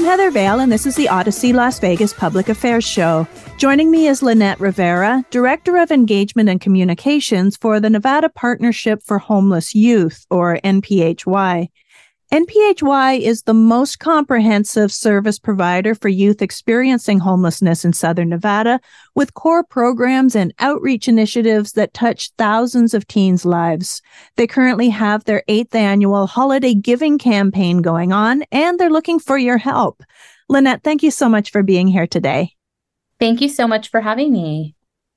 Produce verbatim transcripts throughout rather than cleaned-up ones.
Heather Vale, and this is the Odyssey Las Vegas Public Affairs Show. Joining me is Lynette Rivera, Director of Engagement and Communications for the Nevada Partnership for Homeless Youth, or N P H Y. N P H Y is the most comprehensive service provider for youth experiencing homelessness in Southern Nevada, with core programs and outreach initiatives that touch thousands of teens' lives. They currently have their eighth annual Holiday Giving campaign going on, and they're looking for your help. Lynette, thank you so much for being here today. Thank you so much for having me.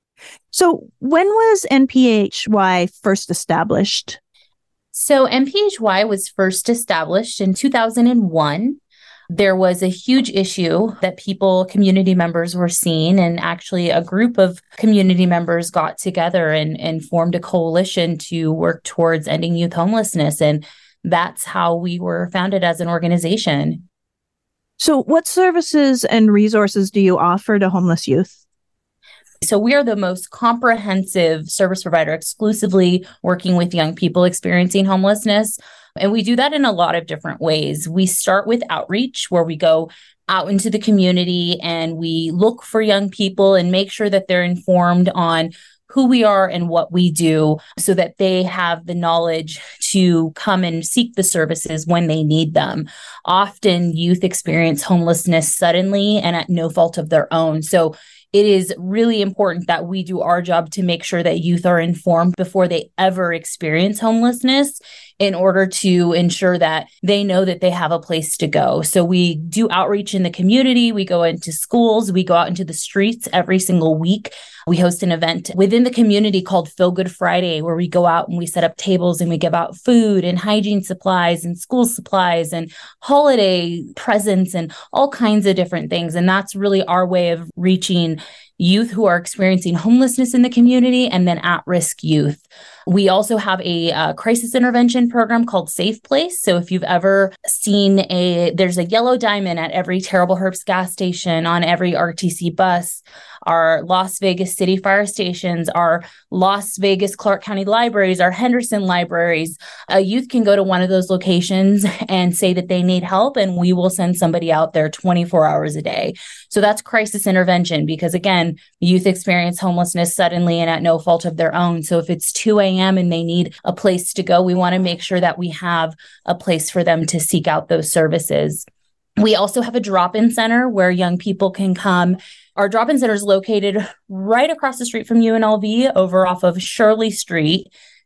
So when was N P H Y first established? So N P H Y was first established in two thousand one. There was a huge issue that people, community members were seeing, and actually a group of community members got together and, and formed a coalition to work towards ending youth homelessness. And that's how we were founded as an organization. So what services and resources do you offer to homeless youth? So we are the most comprehensive service provider exclusively working with young people experiencing homelessness. And we do that in a lot of different ways. We start with outreach, where we go out into the community and we look for young people and make sure that they're informed on who we are and what we do, so that they have the knowledge to come and seek the services when they need them. Often youth experience homelessness suddenly and at no fault of their own. So it is really important that we do our job to make sure that youth are informed before they ever experience homelessness, in order to ensure that they know that they have a place to go. So we do outreach in the community. We go into schools. We go out into the streets every single week. We host an event within the community called Feel Good Friday, where we go out and we set up tables and we give out food and hygiene supplies and school supplies and holiday presents and all kinds of different things. And that's really our way of reaching youth who are experiencing homelessness in the community, and then at-risk youth. We also have a uh, crisis intervention program called Safe Place. So if you've ever seen a, there's a yellow diamond at every Terrible Herbst gas station, on every R T C bus, our Las Vegas City fire stations, our Las Vegas Clark County libraries, our Henderson libraries. A youth can go to one of those locations and say that they need help, and we will send somebody out there twenty-four hours a day. So that's crisis intervention, because again, youth experience homelessness suddenly and at no fault of their own. So if it's two a.m. and they need a place to go, we want to make sure that we have a place for them to seek out those services. We also have a drop-in center where young people can come. Our drop-in center is located right across the street from U N L V, over off of Shirley Street.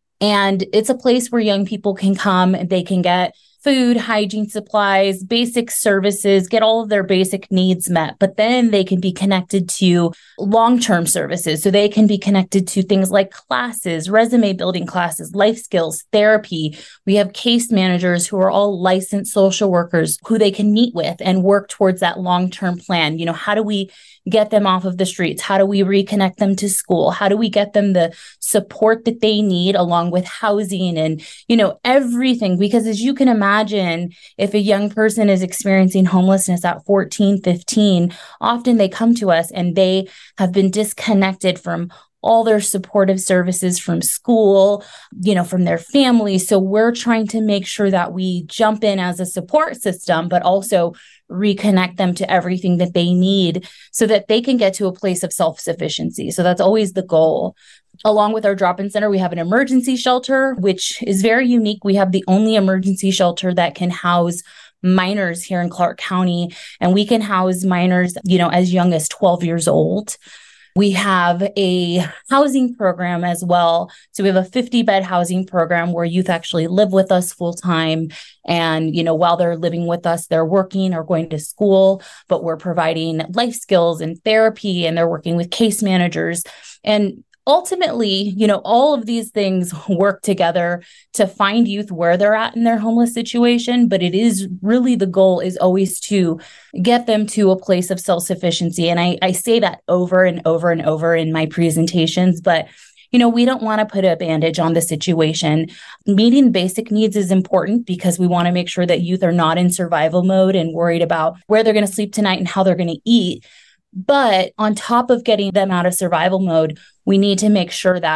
And it's a place where young people can come and they can get food, hygiene supplies, basic services, get all of their basic needs met. But then they can be connected to long-term services. So they can be connected to things like classes, resume building classes, life skills, therapy. We have case managers who are all licensed social workers who they can meet with and work towards that long-term plan. You know, how do we get them off of the streets? How do we reconnect them to school? How do we get them the support that they need, along with housing and, you know, everything? Because as you can imagine, if a young person is experiencing homelessness at fourteen, fifteen, often they come to us and they have been disconnected from all their supportive services, from school, you know, from their family. So we're trying to make sure that we jump in as a support system, but also reconnect them to everything that they need so that they can get to a place of self-sufficiency. So that's always the goal. Along with our drop-in center, we have an emergency shelter, which is very unique. We have the only emergency shelter that can house minors here in Clark County, and we can house minors, you know, as young as twelve years old. We have a housing program as well. So we have a fifty bed housing program where youth actually live with us full time. And, you know, while they're living with us, they're working or going to school, but we're providing life skills and therapy, and they're working with case managers. And ultimately, you know, all of these things work together to find youth where they're at in their homeless situation. But it is really, the goal is always to get them to a place of self-sufficiency. And I, I say that over and over and over in my presentations, but you know, we don't want to put a bandage on the situation. Meeting basic needs is important because we want to make sure that youth are not in survival mode and worried about where they're going to sleep tonight and how they're going to eat. But on top of getting them out of survival mode, we need to make sure that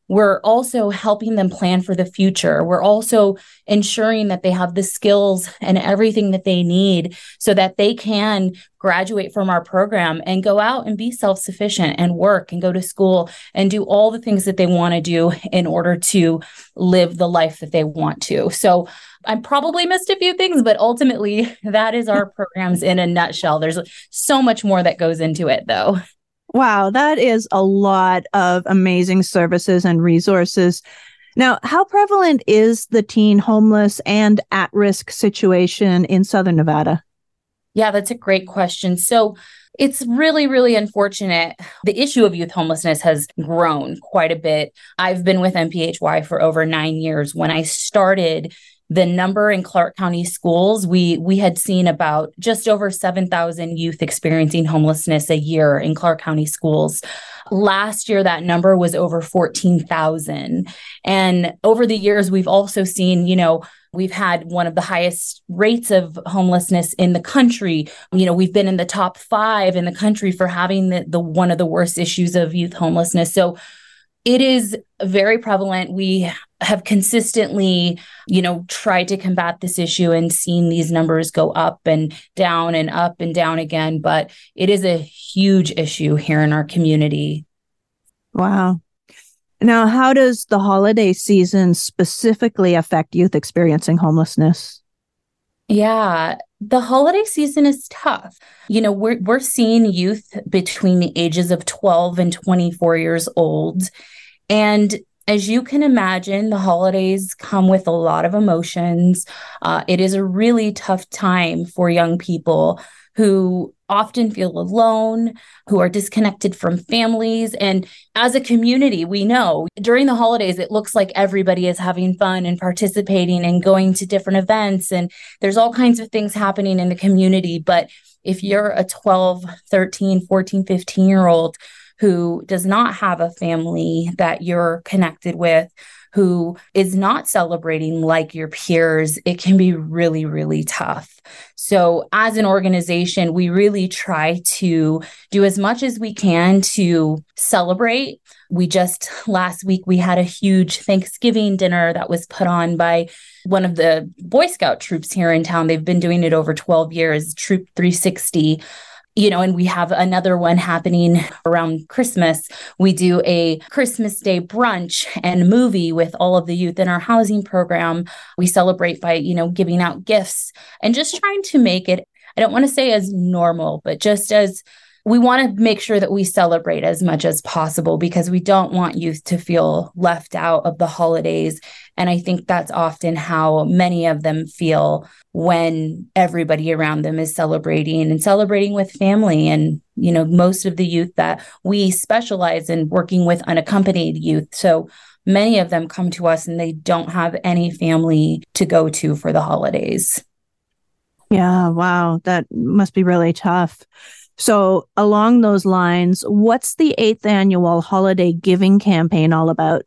we're also helping them plan for the future. We're also ensuring that they have the skills and everything that they need so that they can graduate from our program and go out and be self-sufficient and work and go to school and do all the things that they want to do in order to live the life that they want to. So I probably missed a few things, but ultimately that is our programs in a nutshell. There's so much more that goes into it, though. Wow, that is a lot of amazing services and resources. Now, how prevalent is the teen homeless and at-risk situation in Southern Nevada? Yeah, that's a great question. So it's really, really unfortunate. The issue of youth homelessness has grown quite a bit. I've been with N P H Y for over nine years. When I started, the number in Clark County schools, we we had seen about just over seven thousand youth experiencing homelessness a year in Clark County schools. Last year, that number was over fourteen thousand. And over the years, we've also seen, you know, we've had one of the highest rates of homelessness in the country. You know, we've been in the top five in the country for having the, the one of the worst issues of youth homelessness. So it is very prevalent. We have consistently, you know, tried to combat this issue and seen these numbers go up and down and up and down again. But it is a huge issue here in our community. Wow. Now, how does the holiday season specifically affect youth experiencing homelessness? Yeah, the holiday season is tough. You know, we're we're seeing youth between the ages of twelve and twenty-four years old. And as you can imagine, the holidays come with a lot of emotions. Uh, it is a really tough time for young people who often feel alone, who are disconnected from families. And as a community, we know during the holidays, it looks like everybody is having fun and participating and going to different events. And there's all kinds of things happening in the community. But if you're a twelve, thirteen, fourteen, fifteen year old who does not have a family that you're connected with, who is not celebrating like your peers, it can be really, really tough. So as an organization, we really try to do as much as we can to celebrate. We just last week, we had a huge Thanksgiving dinner that was put on by one of the Boy Scout troops here in town. They've been doing it over twelve years, Troop three sixty. You know, and we have another one happening around Christmas. We do a Christmas Day brunch and movie with all of the youth in our housing program. We celebrate by, you know, giving out gifts and just trying to make it, I don't want to say as normal, but just as we want to make sure that we celebrate as much as possible because we don't want youth to feel left out of the holidays. And I think that's often how many of them feel when everybody around them is celebrating and celebrating with family. And, you know, most of the youth that we specialize in working with unaccompanied youth. So many of them come to us and they don't have any family to go to for the holidays. Yeah, wow. That must be really tough. So along those lines, what's the eighth annual holiday giving campaign all about?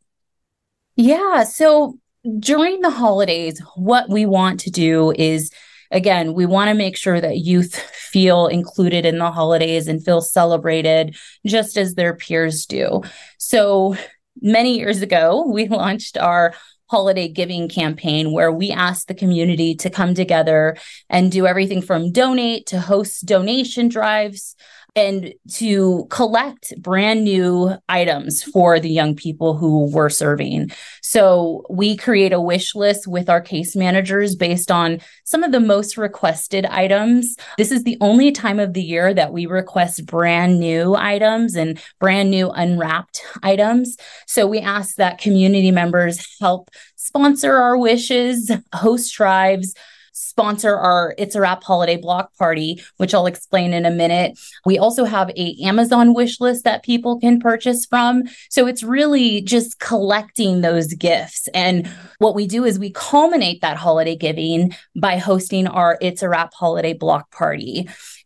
Yeah, so during the holidays, what we want to do is, again, we want to make sure that youth feel included in the holidays and feel celebrated just as their peers do. So many years ago, we launched our holiday giving campaign where we asked the community to come together and do everything from donate to host donation drives and to collect brand new items for the young people who we're serving. So we create a wish list with our case managers based on some of the most requested items. This is the only time of the year that we request brand new items and brand new unwrapped items. So we ask that community members help sponsor our wishes, host drives, sponsor our It's a Wrap holiday block party, which I'll explain in a minute. We also have a Amazon wish list that people can purchase from. So it's really just collecting those gifts. And what we do is we culminate that holiday giving by hosting our It's a Wrap holiday block party.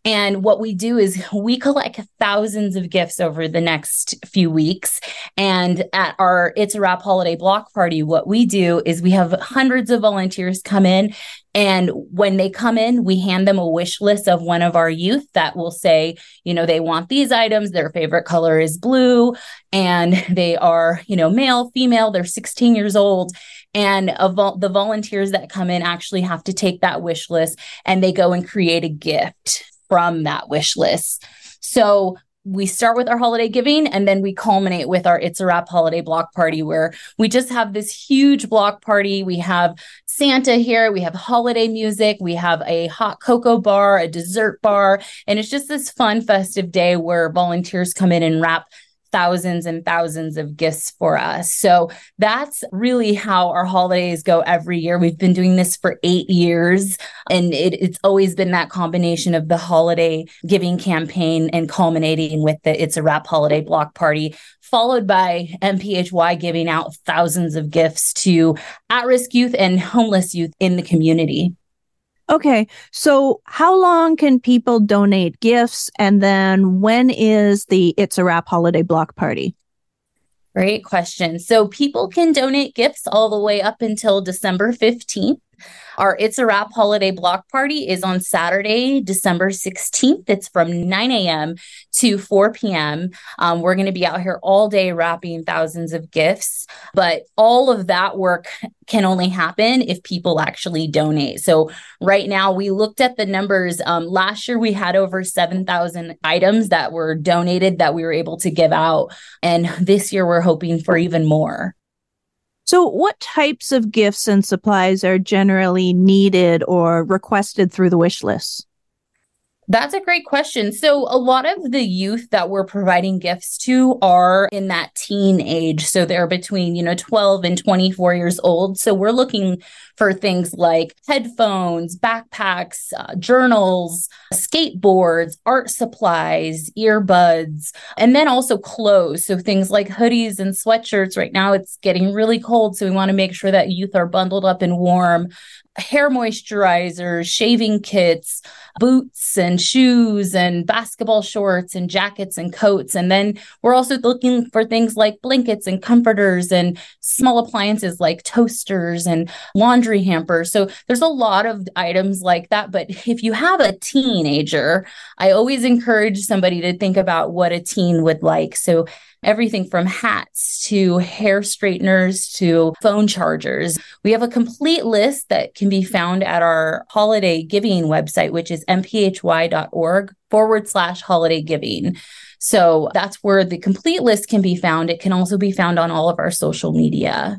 And what we do is we collect thousands of gifts over the next few weeks. And at our It's a Wrap holiday block party, what we do is we have hundreds of volunteers come in. And when they come in, we hand them a wish list of one of our youth that will say, you know, they want these items. Their favorite color is blue. And they are, you know, male, female, they're sixteen years old. And of vol- the volunteers that come in actually have to take that wish list and they go and create a gift from that wish list. So we start with our holiday giving and then we culminate with our It's a Wrap holiday block party, where we just have this huge block party. We have Santa here, we have holiday music, we have a hot cocoa bar, a dessert bar, and it's just this fun, festive day where volunteers come in and wrap thousands and thousands of gifts for us. So that's really how our holidays go every year. We've been doing this for eight years, and it, it's always been that combination of the holiday giving campaign and culminating with the It's a Wrap holiday block party, followed by M P H Y giving out thousands of gifts to at-risk youth and homeless youth in the community. Okay, so how long can people donate gifts? And then when is the It's a Wrap holiday block party? Great question. So people can donate gifts all the way up until December fifteenth. Our It's a Wrap holiday block party is on Saturday, December sixteenth. It's from nine a.m. to four p.m. Um, we're going to be out here all day wrapping thousands of gifts, but all of that work can only happen if people actually donate. So right now we looked at the numbers. Um, last year we had over seven thousand items that were donated that we were able to give out. And this year we're hoping for even more. So what types of gifts and supplies are generally needed or requested through the wish list? That's a great question. So a lot of the youth that we're providing gifts to are in that teen age. So they're between, you know, twelve and twenty-four years old. So we're looking for things like headphones, backpacks, uh, journals, skateboards, art supplies, earbuds, and then also clothes. So things like hoodies and sweatshirts. Right now it's getting really cold, so we want to make sure that youth are bundled up and warm. Hair moisturizers, shaving kits, boots and shoes and basketball shorts and jackets and coats. And then we're also looking for things like blankets and comforters and small appliances like toasters and laundry hampers. So there's a lot of items like that. But if you have a teenager, I always encourage somebody to think about what a teen would like. So everything from hats to hair straighteners to phone chargers. We have a complete list that can be found at our holiday giving website, which is mphy.org forward slash holiday giving. So that's where the complete list can be found. It can also be found on all of our social media.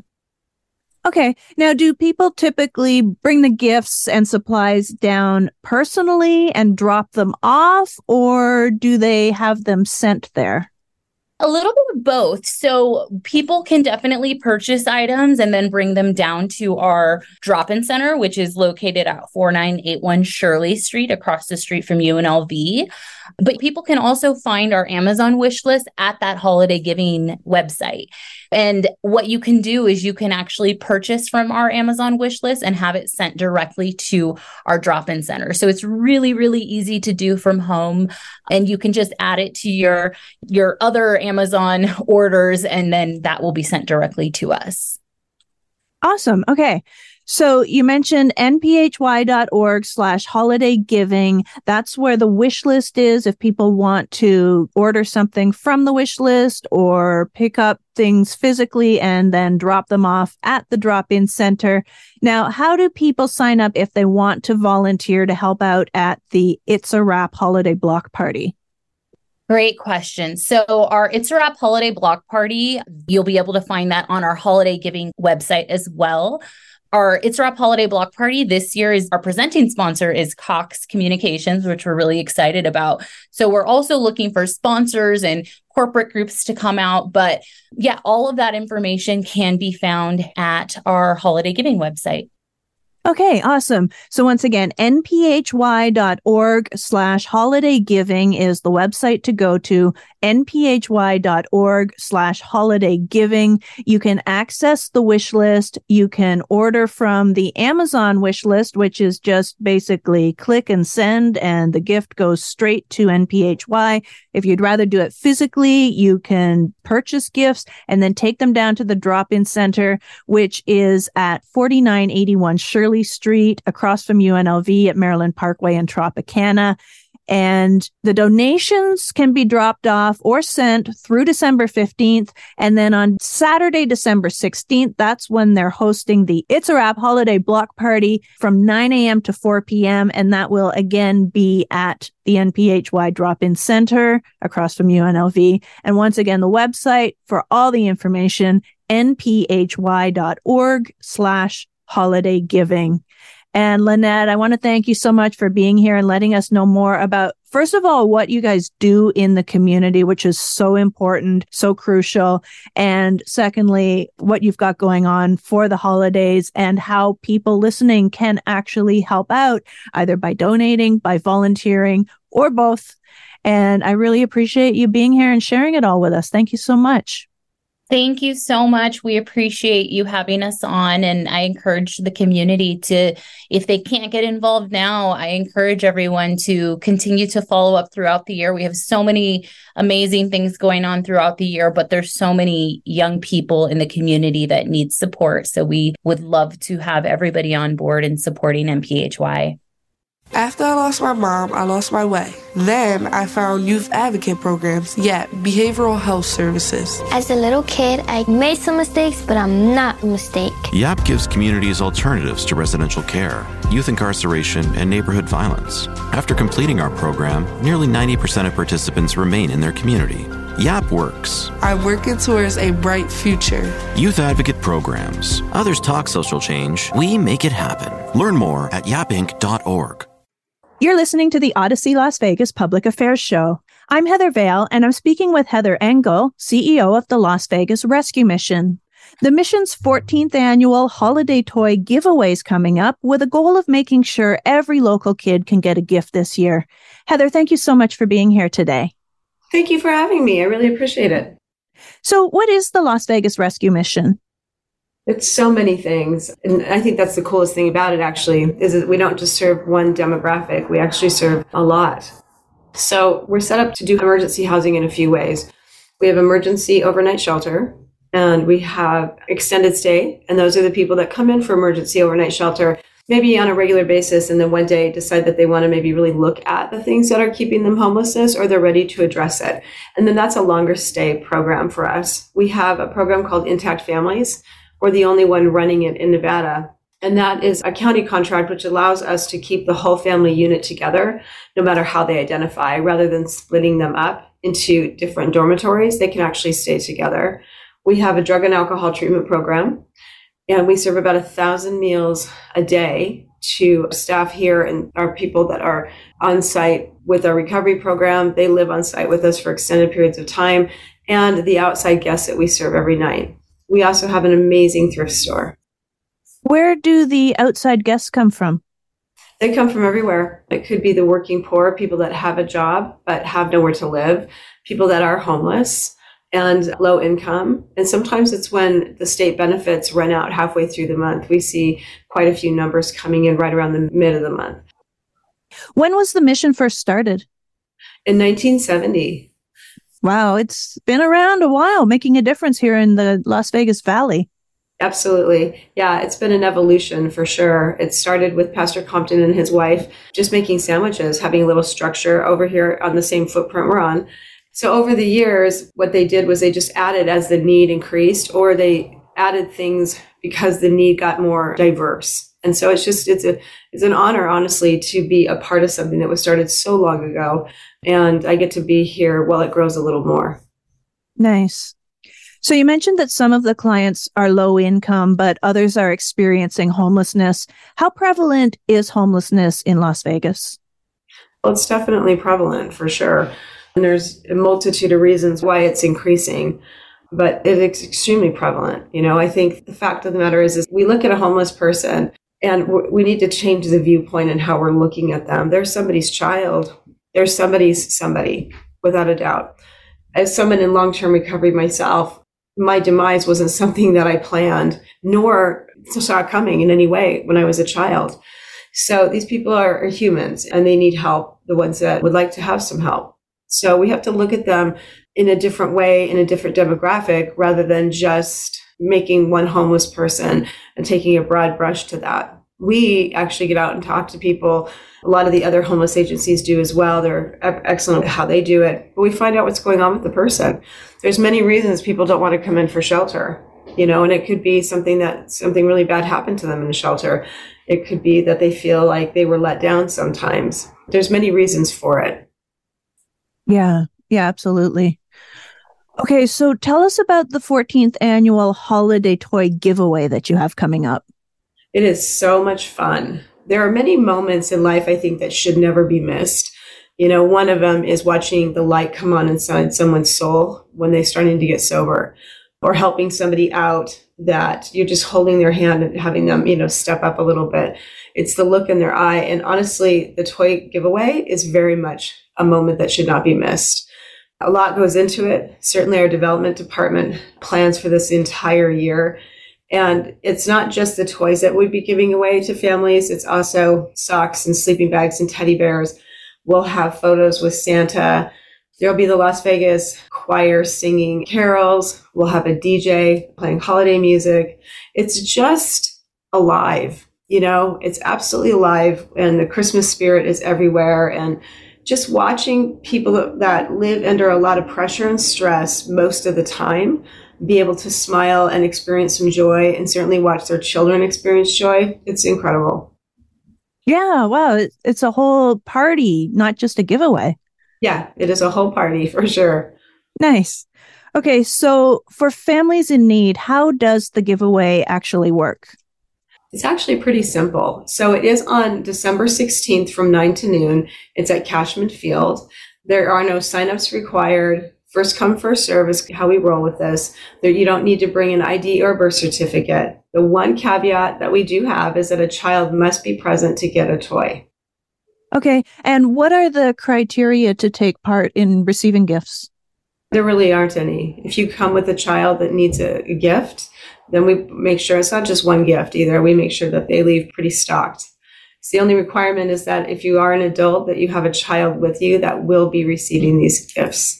Okay. Now, do people typically bring the gifts and supplies down personally and drop them off, or do they have them sent there? A little bit of both. So people can definitely purchase items and then bring them down to our drop-in center, which is located at forty-nine eighty-one Shirley Street, across the street from U N L V. But people can also find our Amazon wish list at that holiday giving website. And what you can do is you can actually purchase from our Amazon wish list and have it sent directly to our drop-in center. So it's really, really easy to do from home. And you can just add it to your, your other Amazon orders, and then that will be sent directly to us. Awesome. Okay. So you mentioned mphy.org slash holiday giving. That's where the wish list is if people want to order something from the wish list or pick up things physically and then drop them off at the drop-in center. Now, how do people sign up if they want to volunteer to help out at the It's a Wrap holiday block party? Great question. So our It's a Wrap holiday block party, you'll be able to find that on our holiday giving website as well. Our It's a Wrap holiday block party this year is our presenting sponsor is Cox Communications, which we're really excited about. So we're also looking for sponsors and corporate groups to come out. But yeah, all of that information can be found at our holiday giving website. Okay, awesome. So once again, nphy.org slash holiday giving is the website to go to, nphy.org slash holiday giving. You can access the wish list. You can order from the Amazon wish list, which is just basically click and send, and the gift goes straight to N P H Y. If you'd rather do it physically, you can purchase gifts and then take them down to the drop-in center, which is at forty-nine eighty-one Shirley Street, across from U N L V at Maryland Parkway in Tropicana. And the donations can be dropped off or sent through December fifteenth. And then on Saturday, December sixteenth, that's when they're hosting the It's a Wrap holiday block party from nine a.m. to four p.m. And that will again be at the N P H Y Drop-In Center across from U N L V. And once again, the website for all the information, nphy.org slash holiday giving. And Lynette, I want to thank you so much for being here and letting us know more about, first of all, what you guys do in the community, which is so important, so crucial. And secondly, what you've got going on for the holidays and how people listening can actually help out either by donating, by volunteering, or both. And I really appreciate you being here and sharing it all with us. Thank you so much. Thank you so much. We appreciate you having us on. And I encourage the community to, if they can't get involved now, I encourage everyone to continue to follow up throughout the year. We have so many amazing things going on throughout the year, but there's so many young people in the community that need support. So we would love to have everybody on board in supporting N P H Y. After I lost my mom, I lost my way. Then I found youth advocate programs, yeah, behavioral health services. As a little kid, I made some mistakes, but I'm not a mistake. Y A P gives communities alternatives to residential care, youth incarceration, and neighborhood violence. After completing our program, nearly ninety percent of participants remain in their community. Y A P works. I'm working towards a bright future. Youth advocate programs. Others talk social change. We make it happen. Learn more at yap inc dot org. You're listening to the Odyssey Las Vegas Public Affairs Show. I'm Heather Vale, and I'm speaking with Heather Engel, C E O of the Las Vegas Rescue Mission. The mission's fourteenth annual holiday toy giveaway is coming up with a goal of making sure every local kid can get a gift this year. Heather, thank you so much for being here today. Thank you for having me. I really appreciate it. So what is the Las Vegas Rescue Mission? It's so many things. And I think that's the coolest thing about it, actually, is that we don't just serve one demographic. We actually serve a lot. So we're set up to do emergency housing in a few ways. We have emergency overnight shelter, and we have extended stay. And those are the people that come in for emergency overnight shelter, maybe on a regular basis, and then one day decide that they want to maybe really look at the things that are keeping them homelessness, or they're ready to address it. And then that's a longer stay program for us. We have a program called Intact Families. We're the only one running it in Nevada. And that is a county contract, which allows us to keep the whole family unit together, no matter how they identify, rather than splitting them up into different dormitories. They can actually stay together. We have a drug and alcohol treatment program, and we serve about a thousand meals a day to staff here and our people that are on site with our recovery program. They live on site with us for extended periods of time, and the outside guests that we serve every night. We also have an amazing thrift store. Where do the outside guests come from? They come from everywhere. It could be the working poor, people that have a job but have nowhere to live, people that are homeless and low income. And sometimes it's when the state benefits run out halfway through the month. We see quite a few numbers coming in right around the mid of the month. When was the mission first started? In nineteen seventy. Wow, it's been around a while, making a difference here in the Las Vegas Valley. Absolutely. Yeah, it's been an evolution for sure. It started with Pastor Compton and his wife just making sandwiches, having a little structure over here on the same footprint we're on. So over the years, what they did was they just added as the need increased, or they added things because the need got more diverse. And so it's just, it's a, it's an honor, honestly, to be a part of something that was started so long ago. And I get to be here while it grows a little more. Nice. So you mentioned that some of the clients are low income, but others are experiencing homelessness. How prevalent is homelessness in Las Vegas? Well, it's definitely prevalent for sure. And there's a multitude of reasons why it's increasing, but it's extremely prevalent. You know, I think the fact of the matter is, is we look at a homeless person And we need to change the viewpoint and how we're looking at them. They're somebody's child. They're somebody's somebody, without a doubt. As someone in long-term recovery myself, my demise wasn't something that I planned, nor saw coming in any way when I was a child. So these people are, are humans, and they need help, the ones that would like to have some help. So we have to look at them in a different way, in a different demographic, rather than just making one homeless person and taking a broad brush to that. We actually get out and talk to people. A lot of the other homeless agencies do as well. They're excellent at how they do it. But we find out what's going on with the person. There's many reasons people don't want to come in for shelter, you know, and it could be something that something really bad happened to them in the shelter. It could be that they feel like they were let down sometimes. There's many reasons for it. Yeah, yeah, absolutely. Okay, so tell us about the fourteenth annual holiday toy giveaway that you have coming up. It is so much fun. There are many moments in life, I think, that should never be missed. You know, one of them is watching the light come on inside someone's soul when they're starting to get sober, or helping somebody out that you're just holding their hand and having them, you know, step up a little bit. It's the look in their eye. And honestly, the toy giveaway is very much a moment that should not be missed. A lot goes into it. Certainly our development department plans for this entire year. And it's not just the toys that we'd be giving away to families. It's also socks and sleeping bags and teddy bears. We'll have photos with Santa. There'll be the Las Vegas choir singing carols. We'll have a D J playing holiday music. It's just alive, you know, it's absolutely alive. And the Christmas spirit is everywhere. And just watching people that, that live under a lot of pressure and stress most of the time be able to smile and experience some joy, and certainly watch their children experience joy. It's incredible. Yeah, wow. It, it's a whole party, not just a giveaway. Yeah, it is a whole party for sure. Nice. Okay, so for families in need, how does the giveaway actually work? It's actually pretty simple. So it is on December sixteenth from nine to noon. It's at Cashman Field. There are no signups required. First come, first serve is how we roll with this. There, you don't need to bring an I D or a birth certificate. The one caveat that we do have is that a child must be present to get a toy. Okay. And what are the criteria to take part in receiving gifts? There really aren't any. If you come with a child that needs a, a gift, then we make sure it's not just one gift either. We make sure that they leave pretty stocked. So the only requirement is that if you are an adult, that you have a child with you that will be receiving these gifts.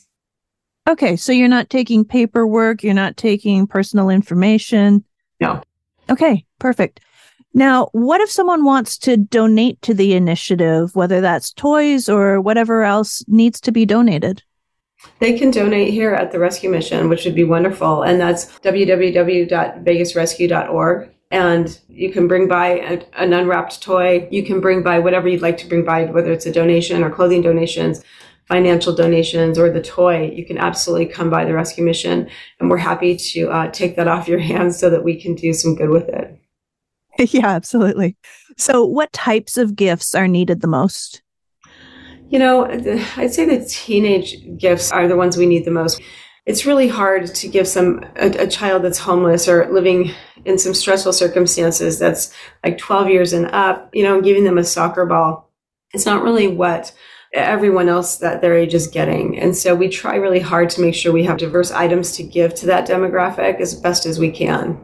Okay, so you're not taking paperwork, you're not taking personal information. No. Okay, perfect. Now, what if someone wants to donate to the initiative, whether that's toys or whatever else needs to be donated? They can donate here at the Rescue Mission, which would be wonderful. And that's w w w dot vegas rescue dot org. And you can bring by a, an unwrapped toy. You can bring by whatever you'd like to bring by, whether it's a donation or clothing donations, financial donations, or the toy. You can absolutely come by the Rescue Mission, and we're happy to uh, take that off your hands so that we can do some good with it. Yeah, absolutely. So what types of gifts are needed the most? You know, I'd say the teenage gifts are the ones we need the most. It's really hard to give some a, a child that's homeless or living in some stressful circumstances that's like twelve years and up, you know, giving them a soccer ball. It's not really what everyone else that their age is getting. And so we try really hard to make sure we have diverse items to give to that demographic as best as we can.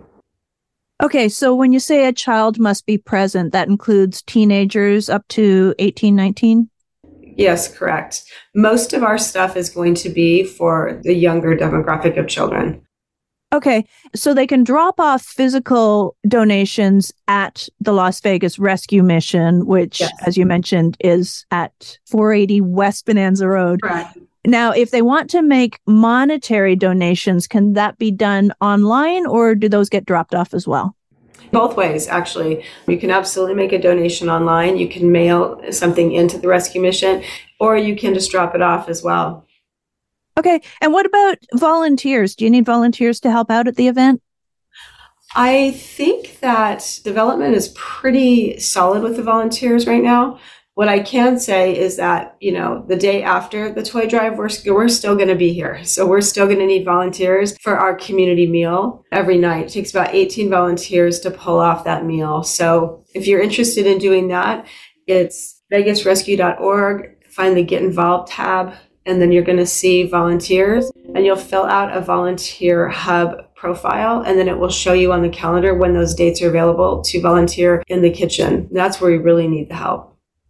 Okay, so when you say a child must be present, that includes teenagers up to eighteen, nineteen? Yes, correct. Most of our stuff is going to be for the younger demographic of children. Okay, so they can drop off physical donations at the Las Vegas Rescue Mission, which, yes, as you mentioned, is at four eighty West Bonanza Road. Correct. Now, if they want to make monetary donations, can that be done online, or do those get dropped off as well? Both ways, actually. You can absolutely make a donation online. You can mail something into the Rescue Mission, or you can just drop it off as well. Okay. And what about volunteers? Do you need volunteers to help out at the event? I think that development is pretty solid with the volunteers right now. What I can say is that, you know, the day after the toy drive, we're, we're still going to be here. So we're still going to need volunteers for our community meal every night. It takes about eighteen volunteers to pull off that meal. So if you're interested in doing that, it's vegas rescue dot org. Find the Get Involved tab, and then you're going to see volunteers, and you'll fill out a volunteer hub profile, and then it will show you on the calendar when those dates are available to volunteer in the kitchen. That's where we really need the help.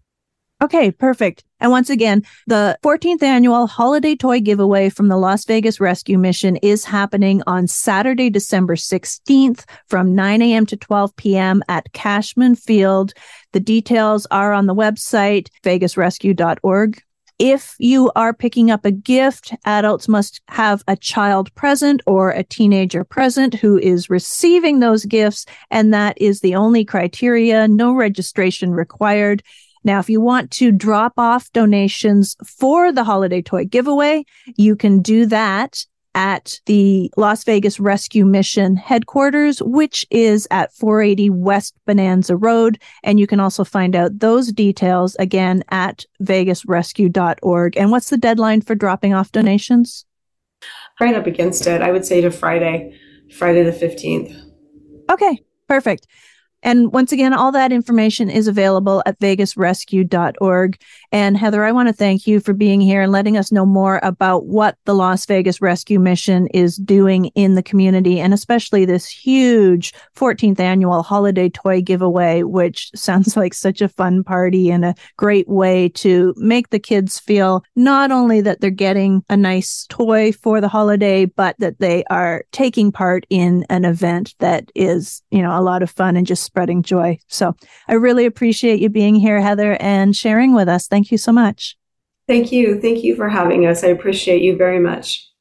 Okay, perfect. And once again, the fourteenth annual holiday toy giveaway from the Las Vegas Rescue Mission is happening on Saturday, December sixteenth from nine a.m. to twelve p.m. at Cashman Field. The details are on the website, vegas rescue dot org. If you are picking up a gift, adults must have a child present or a teenager present who is receiving those gifts, and that is the only criteria. No registration required. Now, if you want to drop off donations for the holiday toy giveaway, you can do that at the Las Vegas Rescue Mission headquarters, which is at four eighty West Bonanza Road. And you can also find out those details again at vegas rescue dot org. And what's the deadline for dropping off donations? Right up against it, I would say to Friday, Friday the fifteenth. Okay, perfect. And once again, all that information is available at vegas rescue dot org. And Heather, I want to thank you for being here and letting us know more about what the Las Vegas Rescue Mission is doing in the community, and especially this huge fourteenth annual holiday toy giveaway, which sounds like such a fun party and a great way to make the kids feel not only that they're getting a nice toy for the holiday, but that they are taking part in an event that is, you know, a lot of fun and just spreading joy. So I really appreciate you being here, Heather, and sharing with us. Thank you so much. Thank you. Thank you for having us. I appreciate you very much.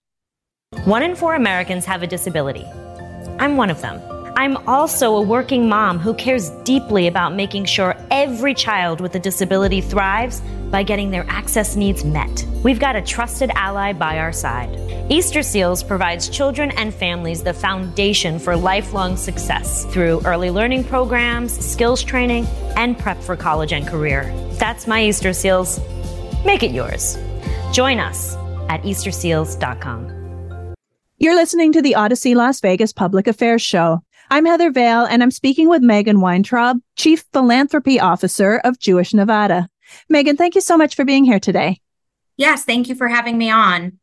One in four Americans have a disability. I'm one of them. I'm also a working mom who cares deeply about making sure every child with a disability thrives by getting their access needs met. We've got a trusted ally by our side. Easter Seals provides children and families the foundation for lifelong success through early learning programs, skills training, and prep for college and career. That's my Easter Seals. Make it yours. Join us at easter seals dot com. You're listening to the Odyssey Las Vegas Public Affairs Show. I'm Heather Vale, and I'm speaking with Megan Weintraub, Chief Philanthropy Officer of Jewish Nevada. Megan, thank you so much for being here today. Yes, thank you for having me on.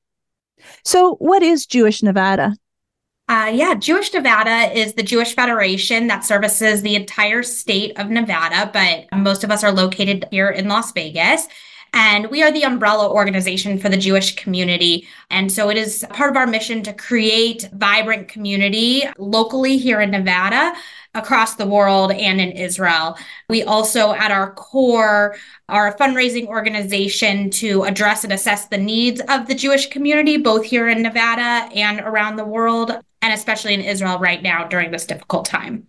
So what is Jewish Nevada? Uh, yeah, Jewish Nevada is the Jewish Federation that services the entire state of Nevada, but most of us are located here in Las Vegas. And we are the umbrella organization for the Jewish community. And so it is part of our mission to create vibrant community locally here in Nevada, across the world, and in Israel. We also, at our core, are a fundraising organization to address and assess the needs of the Jewish community, both here in Nevada and around the world, and especially in Israel right now during this difficult time.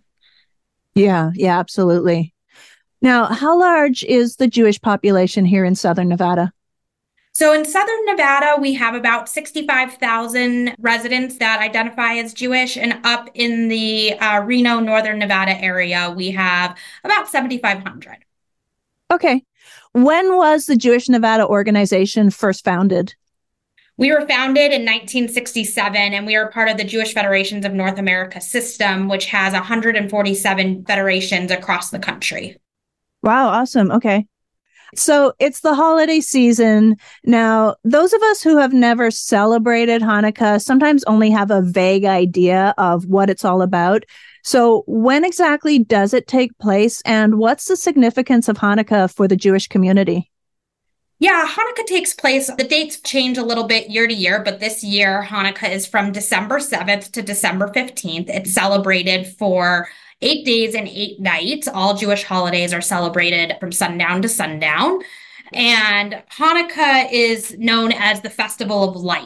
Yeah, yeah, absolutely. Now, how large is the Jewish population here in Southern Nevada? So in Southern Nevada, we have about sixty-five thousand residents that identify as Jewish, and up in the uh, Reno, Northern Nevada area, we have about seventy-five hundred. Okay. When was the Jewish Nevada organization first founded? We were founded in nineteen sixty-seven, and we are part of the Jewish Federations of North America system, which has one hundred forty-seven federations across the country. Wow, awesome. Okay. So it's the holiday season. Now, those of us who have never celebrated Hanukkah sometimes only have a vague idea of what it's all about. So when exactly does it take place, and what's the significance of Hanukkah for the Jewish community? Yeah, Hanukkah takes place. The dates change a little bit year to year, but this year Hanukkah is from December seventh to December fifteenth. It's celebrated for eight days and eight nights. All Jewish holidays are celebrated from sundown to sundown. And Hanukkah is known as the Festival of Lights.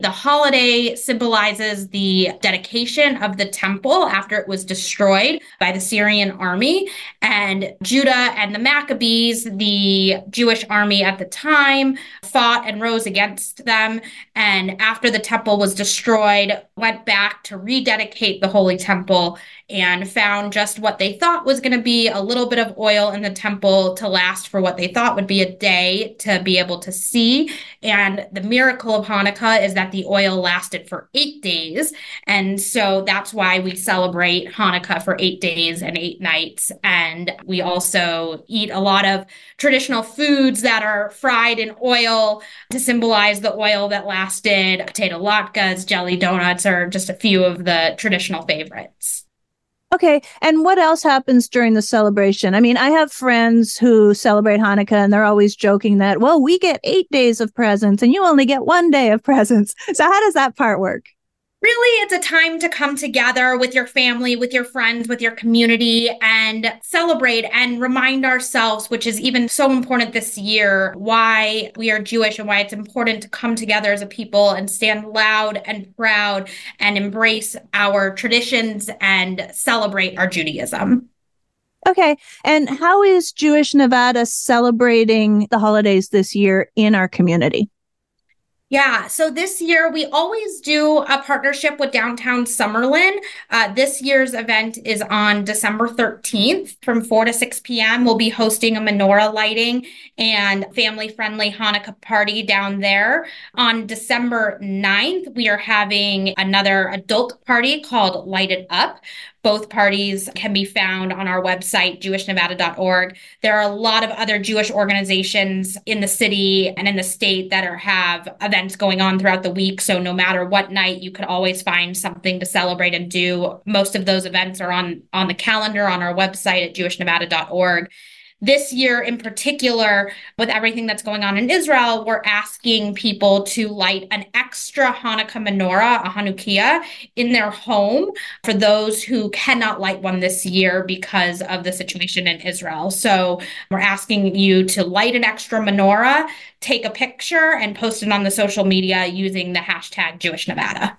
The holiday symbolizes the dedication of the temple after it was destroyed by the Syrian army. And Judah and the Maccabees, the Jewish army at the time, fought and rose against them. And after the temple was destroyed, went back to rededicate the Holy Temple and found just what they thought was going to be a little bit of oil in the temple to last for what they thought would be a day to be able to see. And the miracle of Hanukkah is that the oil lasted for eight days. And so that's why we celebrate Hanukkah for eight days and eight nights. And we also eat a lot of traditional foods that are fried in oil to symbolize the oil that lasted. Potato latkes, jelly donuts are just a few of the traditional favorites. Okay. And what else happens during the celebration? I mean, I have friends who celebrate Hanukkah and they're always joking that, well, we get eight days of presents and you only get one day of presents. So how does that part work? Really, it's a time to come together with your family, with your friends, with your community, and celebrate and remind ourselves, which is even so important this year, why we are Jewish and why it's important to come together as a people and stand loud and proud and embrace our traditions and celebrate our Judaism. Okay. And how is Jewish Nevada celebrating the holidays this year in our community? Yeah, so this year we always do a partnership with Downtown Summerlin. Uh, this year's event is on December thirteenth from four to six p.m. We'll be hosting a menorah lighting and family-friendly Hanukkah party down there. On December ninth, we are having another adult party called Light It Up. Both parties can be found on our website, jewish nevada dot org. There are a lot of other Jewish organizations in the city and in the state that are have events going on throughout the week. So no matter what night, you could always find something to celebrate and do. Most of those events are on, on the calendar on our website at jewish nevada dot org. This year in particular, with everything that's going on in Israel, we're asking people to light an extra Hanukkah menorah, a Hanukkah, in their home for those who cannot light one this year because of the situation in Israel. So we're asking you to light an extra menorah, take a picture, and post it on the social media using the hashtag Jewish Nevada.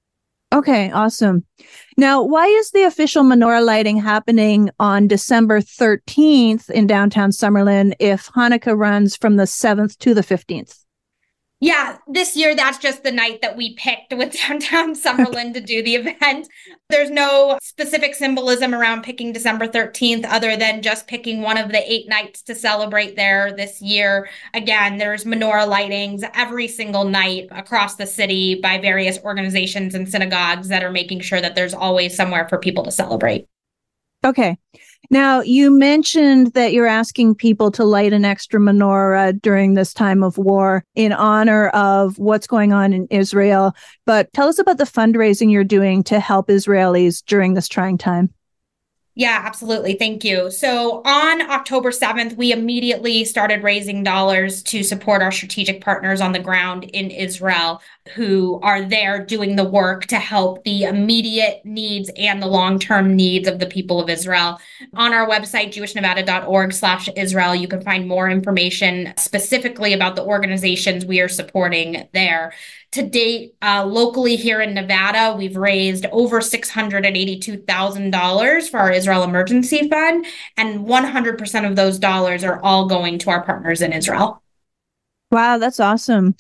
Okay, awesome. Now, why is the official menorah lighting happening on December thirteenth in downtown Summerlin if Hanukkah runs from the seventh to the fifteenth? Yeah, this year, that's just the night that we picked with Downtown Summerlin to do the event. There's no specific symbolism around picking December thirteenth other than just picking one of the eight nights to celebrate there this year. Again, there's menorah lightings every single night across the city by various organizations and synagogues that are making sure that there's always somewhere for people to celebrate. Okay. Now, you mentioned that you're asking people to light an extra menorah during this time of war in honor of what's going on in Israel. But tell us about the fundraising you're doing to help Israelis during this trying time. Yeah, absolutely. Thank you. So on October seventh, we immediately started raising dollars to support our strategic partners on the ground in Israel who are there doing the work to help the immediate needs and the long-term needs of the people of Israel. On our website, jewish nevada dot org slash Israel, you can find more information specifically about the organizations we are supporting there. To date, uh, locally here in Nevada, we've raised over six hundred eighty-two thousand dollars for our Israel Emergency Fund, and one hundred percent of those dollars are all going to our partners in Israel. Wow, that's awesome.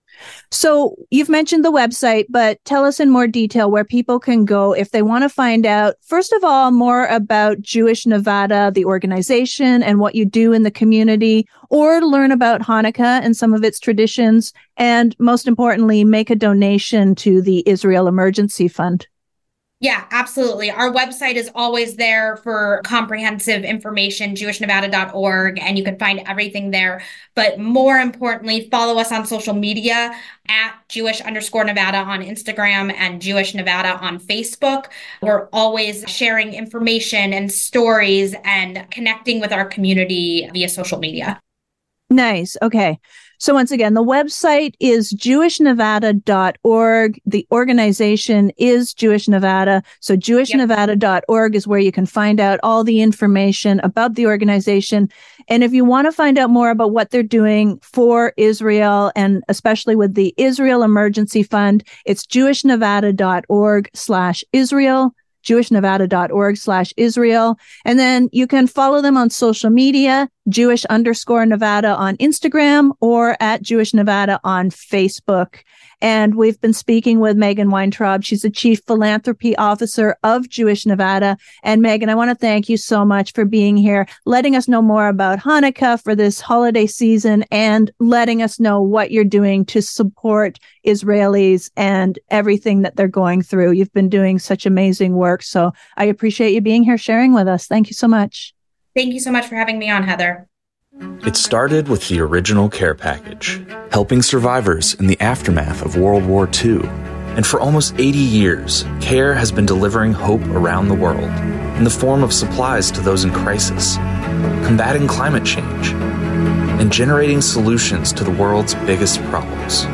So you've mentioned the website, but tell us in more detail where people can go if they want to find out, first of all, more about Jewish Nevada, the organization, and what you do in the community, or learn about Hanukkah and some of its traditions, and most importantly, make a donation to the Israel Emergency Fund. Yeah, absolutely. Our website is always there for comprehensive information, jewish nevada dot org, and you can find everything there. But more importantly, follow us on social media at Jewish underscore Nevada on Instagram and Jewish Nevada on Facebook. We're always sharing information and stories and connecting with our community via social media. Nice. Okay. So once again, the website is jewish nevada dot org. The organization is Jewish Nevada. So jewish nevada dot org is where you can find out all the information about the organization. And if you want to find out more about what they're doing for Israel, and especially with the Israel Emergency Fund, it's jewish nevada dot org slash Israel. jewish nevada dot org slash Israel. And then you can follow them on social media, Jewish underscore Nevada on Instagram or at Jewish Nevada on Facebook. And we've been speaking with Megan Weintraub. She's the Chief Philanthropy Officer of Jewish Nevada. And Megan, I want to thank you so much for being here, letting us know more about Hanukkah for this holiday season and letting us know what you're doing to support Israelis and everything that they're going through. You've been doing such amazing work. So I appreciate you being here sharing with us. Thank you so much. Thank you so much for having me on, Heather. It started with the original care package, helping survivors in the aftermath of World War Two. And for almost eighty years, CARE has been delivering hope around the world in the form of supplies to those in crisis, combating climate change, and generating solutions to the world's biggest problems.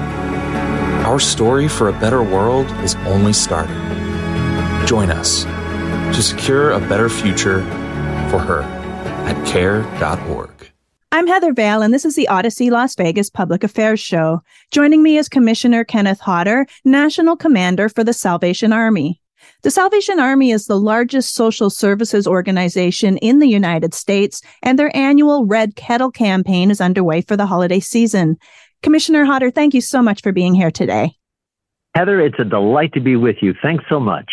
Our story for a better world is only starting. Join us to secure a better future for her at care dot org. I'm Heather Vale, and this is the Odyssey Las Vegas Public Affairs Show. Joining me is Commissioner Kenneth Hodder, National Commander for the Salvation Army. The Salvation Army is the largest social services organization in the United States, and their annual Red Kettle campaign is underway for the holiday season. Commissioner Hodder, thank you so much for being here today. Heather, it's a delight to be with you. Thanks so much.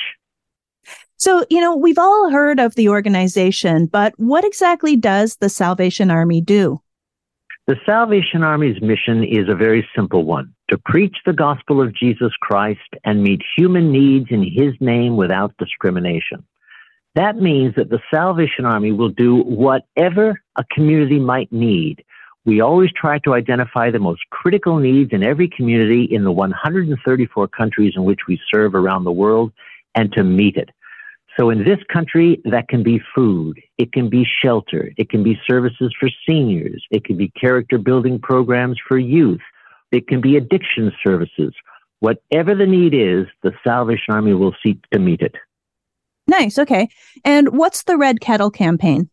So, you know, we've all heard of the organization, but what exactly does the Salvation Army do? The Salvation Army's mission is a very simple one: to preach the gospel of Jesus Christ and meet human needs in his name without discrimination. That means that the Salvation Army will do whatever a community might need. We always try to identify the most critical needs in every community in the one hundred thirty-four countries in which we serve around the world and to meet it. So in this country, that can be food, it can be shelter, it can be services for seniors, it can be character building programs for youth, it can be addiction services. Whatever the need is, the Salvation Army will seek to meet it. Nice. Okay. And what's the Red Kettle campaign?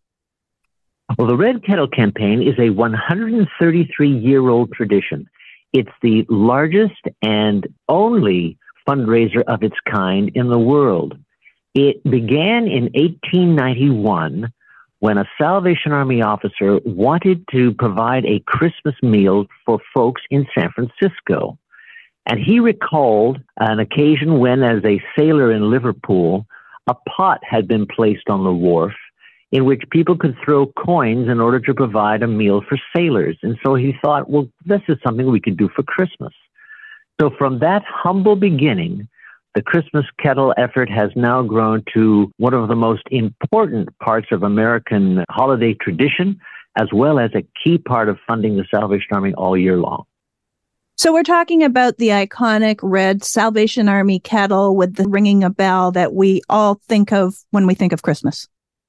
Well, the Red Kettle campaign is a one hundred thirty-three-year-old tradition. It's the largest and only fundraiser of its kind in the world. It began in eighteen ninety-one when a Salvation Army officer wanted to provide a Christmas meal for folks in San Francisco. And he recalled an occasion when, as a sailor in Liverpool, a pot had been placed on the wharf in which people could throw coins in order to provide a meal for sailors. And so he thought, well, this is something we could do for Christmas. So from that humble beginning, the Christmas Kettle effort has now grown to one of the most important parts of American holiday tradition, as well as a key part of funding the Salvation Army all year long. So we're talking about the iconic red Salvation Army kettle with the ringing a bell that we all think of when we think of Christmas.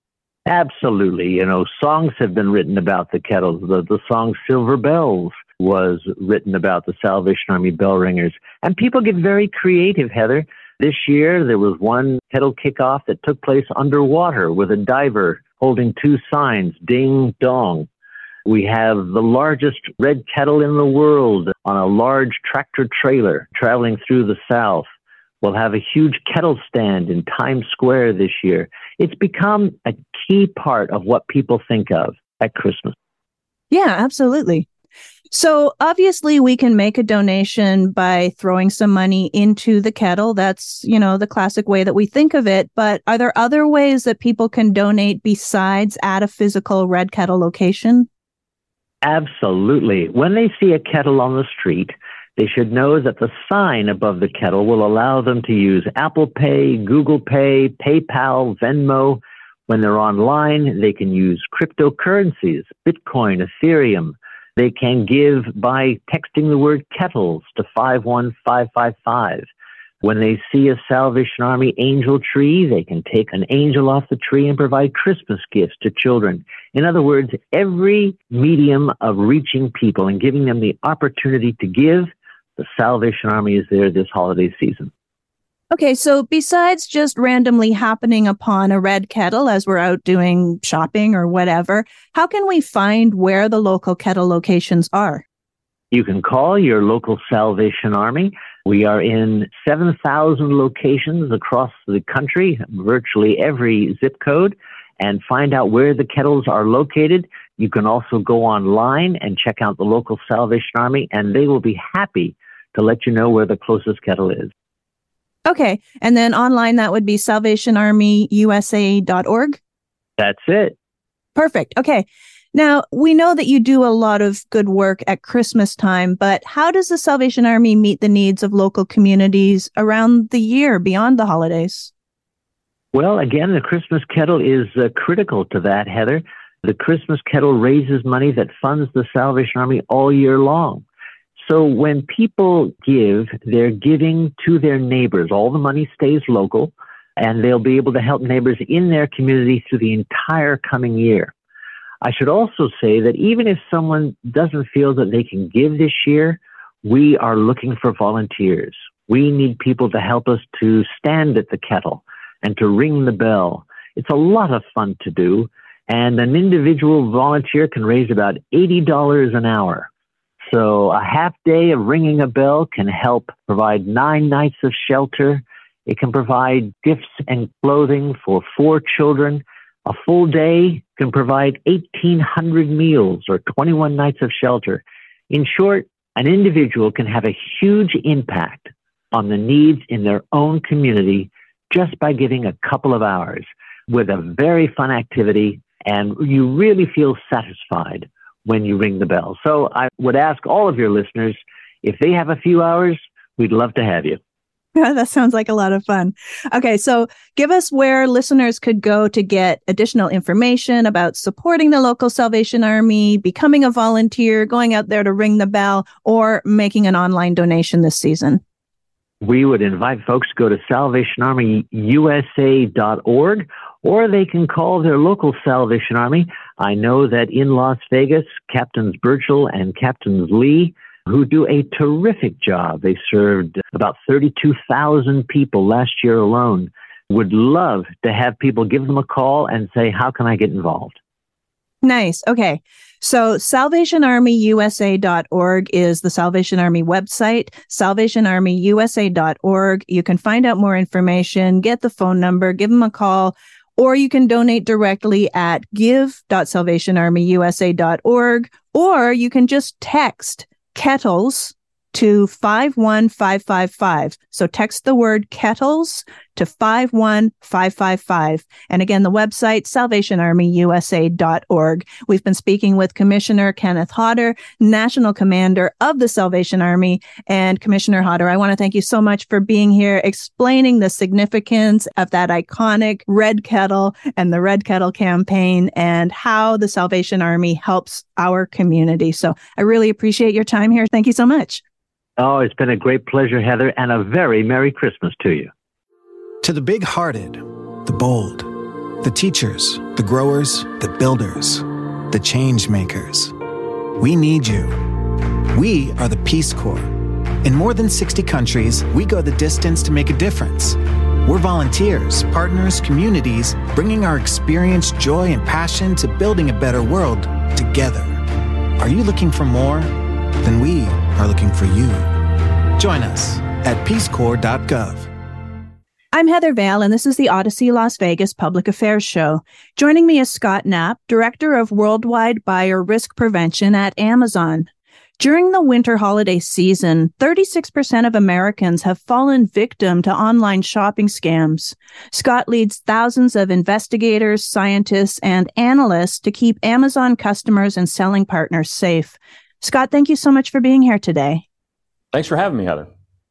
Absolutely. You know, songs have been written about the kettles. The, the song Silver Bells was written about the Salvation Army bell ringers. And people get very creative, Heather. This year, there was one kettle kickoff that took place underwater with a diver holding two signs, ding, dong. We have the largest red kettle in the world on a large tractor trailer traveling through the South. We'll have a huge kettle stand in Times Square this year. It's become a key part of what people think of at Christmas. Yeah, absolutely. So obviously we can make a donation by throwing some money into the kettle. That's, you know, the classic way that we think of it. But are there other ways that people can donate besides at a physical Red Kettle location? Absolutely. When they see a kettle on the street, they should know that the sign above the kettle will allow them to use Apple Pay, Google Pay, PayPal, Venmo. When they're online, they can use cryptocurrencies, Bitcoin, Ethereum. They can give by texting the word kettles to five one five five five. When they see a Salvation Army angel tree, they can take an angel off the tree and provide Christmas gifts to children. In other words, every medium of reaching people and giving them the opportunity to give, the Salvation Army is there this holiday season. Okay, so besides just randomly happening upon a red kettle as we're out doing shopping or whatever, how can we find where the local kettle locations are? You can call your local Salvation Army. We are in seven thousand locations across the country, virtually every zip code, and find out where the kettles are located. You can also go online and check out the local Salvation Army, and they will be happy to let you know where the closest kettle is. Okay, and then online that would be salvation army u s a dot org? That's it. Perfect. Okay. Now, we know that you do a lot of good work at Christmas time, but how does the Salvation Army meet the needs of local communities around the year beyond the holidays? Well, again, the Christmas kettle is uh, critical to that, Heather. The Christmas kettle raises money that funds the Salvation Army all year long. So when people give, they're giving to their neighbors. All the money stays local, and they'll be able to help neighbors in their community through the entire coming year. I should also say that even if someone doesn't feel that they can give this year, we are looking for volunteers. We need people to help us to stand at the kettle and to ring the bell. It's a lot of fun to do, and an individual volunteer can raise about eighty dollars an hour. So a half day of ringing a bell can help provide nine nights of shelter. It can provide gifts and clothing for four children. A full day can provide eighteen hundred meals or twenty-one nights of shelter. In short, an individual can have a huge impact on the needs in their own community just by giving a couple of hours with a very fun activity, and you really feel satisfied when you ring the bell. So I would ask all of your listeners, if they have a few hours, we'd love to have you. That sounds like a lot of fun. Okay, so give us where listeners could go to get additional information about supporting the local Salvation Army, becoming a volunteer, going out there to ring the bell, or making an online donation this season. We would invite folks to go to salvation army u s a dot org, or they can call their local Salvation Army. I know that in Las Vegas, Captains Burchell and Captains Lee, who do a terrific job. They served about thirty-two thousand people last year alone, would love to have people give them a call and say, how can I get involved? Nice. Okay. So salvation army u s a dot org is the Salvation Army website, salvation army u s a dot org. You can find out more information, get the phone number, give them a call, or you can donate directly at give dot salvation army u s a dot org, or you can just text kettles to five one five five five. So text the word kettles to five one five five five. And again, the website, salvation army u s a dot org. We've been speaking with Commissioner Kenneth Hodder, National Commander of the Salvation Army. And Commissioner Hodder, I want to thank you so much for being here, explaining the significance of that iconic red kettle and the Red Kettle campaign and how the Salvation Army helps our community. So I really appreciate your time here. Thank you so much. Oh, it's been a great pleasure, Heather, and a very Merry Christmas to you. To the big-hearted, the bold, the teachers, the growers, the builders, the change makers, we need you. We are the Peace Corps. In more than sixty countries, we go the distance to make a difference. We're volunteers, partners, communities, bringing our experience, joy, and passion to building a better world together. Are you looking for more? Then we are looking for you. Join us at peace corps dot gov. I'm Heather Vale, and this is the Odyssey Las Vegas Public Affairs Show. Joining me is Scott Knapp, Director of Worldwide Buyer Risk Prevention at Amazon. During the winter holiday season, thirty-six percent of Americans have fallen victim to online shopping scams. Scott leads thousands of investigators, scientists, and analysts to keep Amazon customers and selling partners safe. Scott, thank you so much for being here today. Thanks for having me, Heather.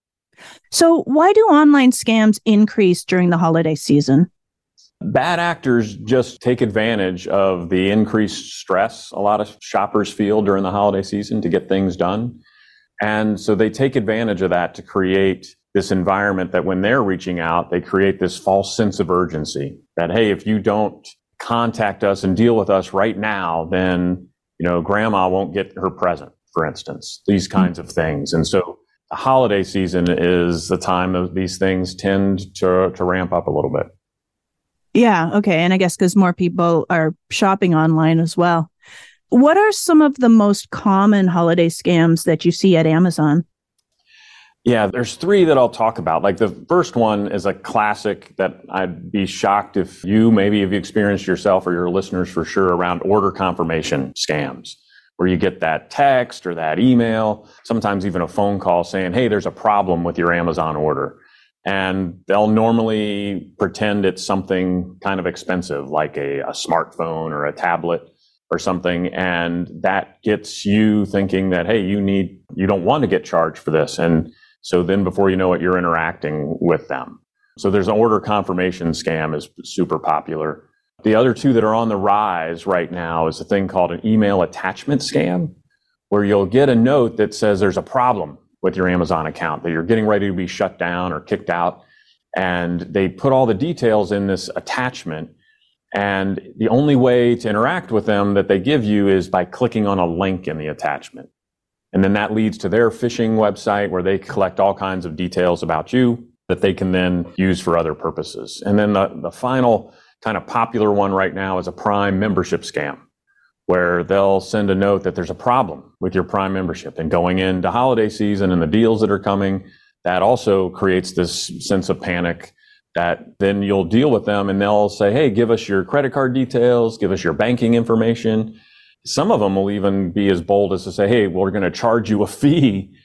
So why do online scams increase during the holiday season? Bad actors just take advantage of the increased stress a lot of shoppers feel during the holiday season to get things done. And so they take advantage of that to create this environment that when they're reaching out, they create this false sense of urgency that, hey, if you don't contact us and deal with us right now, then, you know, grandma won't get her present, for instance, these kinds of things. And so the holiday season is the time of these things tend to, to ramp up a little bit. Yeah. Okay. And I guess because more people are shopping online as well. What are some of the most common holiday scams that you see at Amazon? Yeah, there's three that I'll talk about. Like the first one is a classic that I'd be shocked if you maybe have experienced yourself or your listeners for sure, around order confirmation scams, where you get that text or that email, sometimes even a phone call saying, hey, there's a problem with your Amazon order. And they'll normally pretend it's something kind of expensive, like a, a smartphone or a tablet or something. And that gets you thinking that, hey, you need, you don't want to get charged for this. And so then before you know it, you're interacting with them. So there's an order confirmation scam is super popular. The other two that are on the rise right now is a thing called an email attachment scam, where you'll get a note that says there's a problem with your Amazon account, that you're getting ready to be shut down or kicked out. And they put all the details in this attachment. And the only way to interact with them that they give you is by clicking on a link in the attachment. And then that leads to their phishing website, where they collect all kinds of details about you that they can then use for other purposes. And then the, the final kind of popular one right now is a Prime membership scam, where they'll send a note that there's a problem with your Prime membership. And going into holiday season and the deals that are coming, that also creates this sense of panic that then you'll deal with them and they'll say, hey, give us your credit card details, give us your banking information. Some of them will even be as bold as to say, hey, we're going to charge you a fee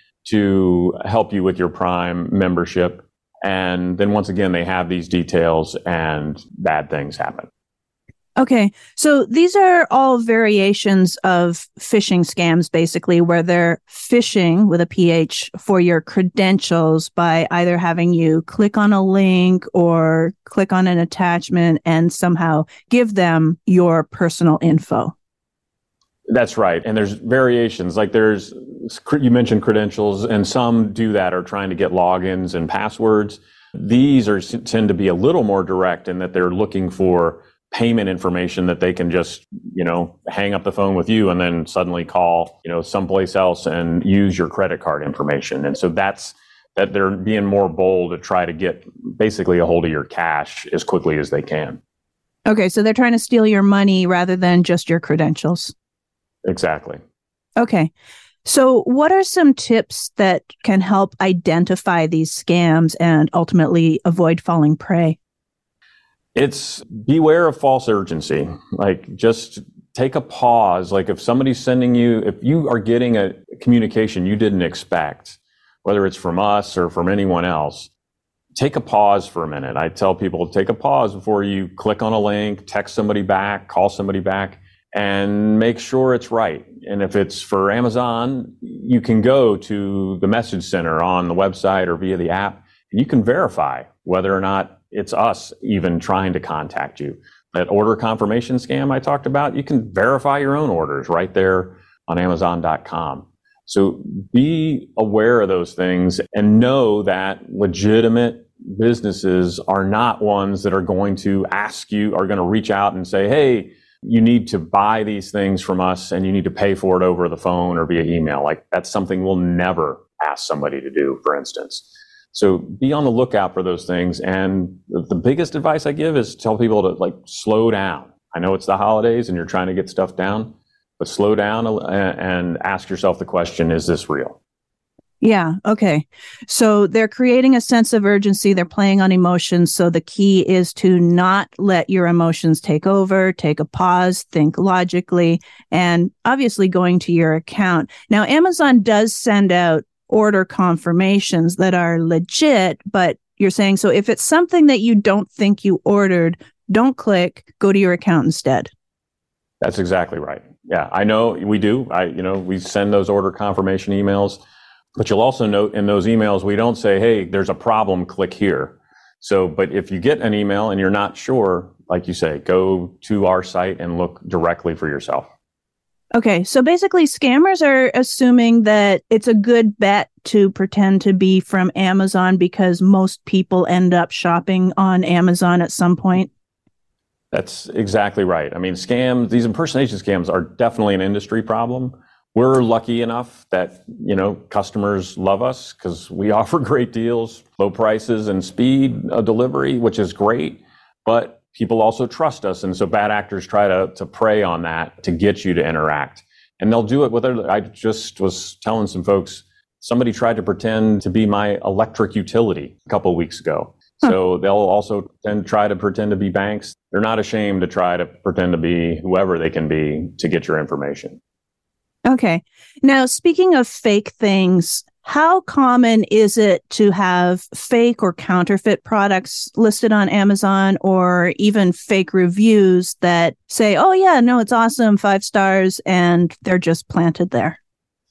to help you with your Prime membership. And then once again, they have these details and bad things happen. Okay. So these are all variations of phishing scams, basically, where they're phishing with a P H for your credentials by either having you click on a link or click on an attachment and somehow give them your personal info. That's right. And there's variations, like there's, you mentioned credentials, and some do that, are trying to get logins and passwords. These are tend to be a little more direct in that they're looking for payment information that they can just, you know, hang up the phone with you and then suddenly call, you know, someplace else and use your credit card information. And so that's, that they're being more bold to try to get basically a hold of your cash as quickly as they can. Okay. So they're trying to steal your money rather than just your credentials. Exactly. Okay. So what are some tips that can help identify these scams and ultimately avoid falling prey? It's beware of false urgency. Like, just take a pause. Like, if somebody's sending you, if you are getting a communication you didn't expect, whether it's from us or from anyone else, take a pause for a minute. I tell people to take a pause before you click on a link, text somebody back, call somebody back, and make sure it's right. And if it's for Amazon, you can go to the message center on the website or via the app, and you can verify whether or not it's us even trying to contact you. That order confirmation scam I talked about, you can verify your own orders right there on Amazon dot com. So be aware of those things and know that legitimate businesses are not ones that are going to ask you, are going to reach out and say, hey, you need to buy these things from us and you need to pay for it over the phone or via email. Like, that's something we'll never ask somebody to do, for instance. So be on the lookout for those things. And the biggest advice I give is tell people to, like, slow down. I know it's the holidays and you're trying to get stuff down, but slow down and ask yourself the question, is this real? Yeah. Okay. So they're creating a sense of urgency. They're playing on emotions. So the key is to not let your emotions take over, take a pause, think logically, and obviously going to your account. Now, Amazon does send out order confirmations that are legit, but you're saying, so if it's something that you don't think you ordered, don't click, go to your account instead. That's exactly right. Yeah, I know we do. I, you know, we send those order confirmation emails. But you'll also note in those emails, we don't say, hey, there's a problem, click here. So, but if you get an email and you're not sure, like you say, go to our site and look directly for yourself. Okay, so basically scammers are assuming that it's a good bet to pretend to be from Amazon because most people end up shopping on Amazon at some point. That's exactly right. I mean, scams, these impersonation scams are definitely an industry problem. We're lucky enough that, you know, customers love us because we offer great deals, low prices, and speed of delivery, which is great. But people also trust us. And so bad actors try to, to prey on that to get you to interact. And they'll do it with other, I just was telling some folks, somebody tried to pretend to be my electric utility a couple of weeks ago. Huh. So they'll also then try to pretend to be banks. They're not ashamed to try to pretend to be whoever they can be to get your information. Okay. Now, speaking of fake things, how common is it to have fake or counterfeit products listed on Amazon, or even fake reviews that say, oh, yeah, no, it's awesome, five stars, and they're just planted there?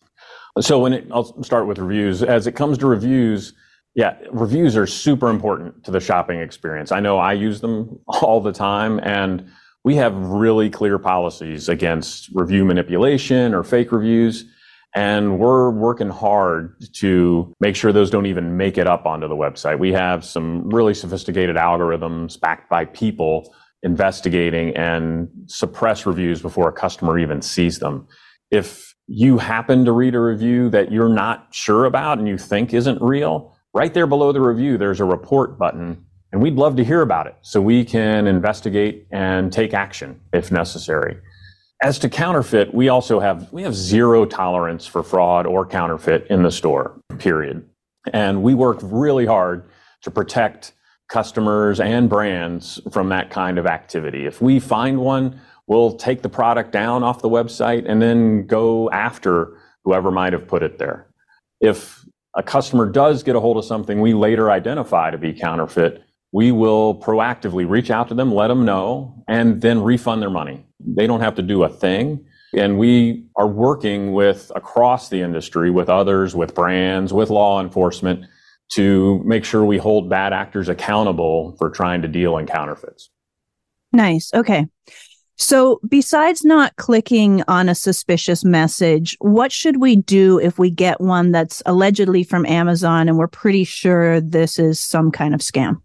So when it, I'll start with reviews. As it comes to reviews, yeah, reviews are super important to the shopping experience. I know I use them all the time, and we have really clear policies against review manipulation or fake reviews. And we're working hard to make sure those don't even make it up onto the website. We have some really sophisticated algorithms backed by people investigating and suppress reviews before a customer even sees them. If you happen to read a review that you're not sure about and you think isn't real, right there below the review, there's a report button, and we'd love to hear about it so we can investigate and take action if necessary. As to counterfeit, we also have, we have zero tolerance for fraud or counterfeit in the store, period. And we work really hard to protect customers and brands from that kind of activity. If we find one, we'll take the product down off the website and then go after whoever might have put it there. If a customer does get a hold of something we later identify to be counterfeit, we will proactively reach out to them, let them know, and then refund their money. They don't have to do a thing. And we are working with across the industry, with others, with brands, with law enforcement, to make sure we hold bad actors accountable for trying to deal in counterfeits. Nice. Okay. So besides not clicking on a suspicious message, what should we do if we get one that's allegedly from Amazon and we're pretty sure this is some kind of scam?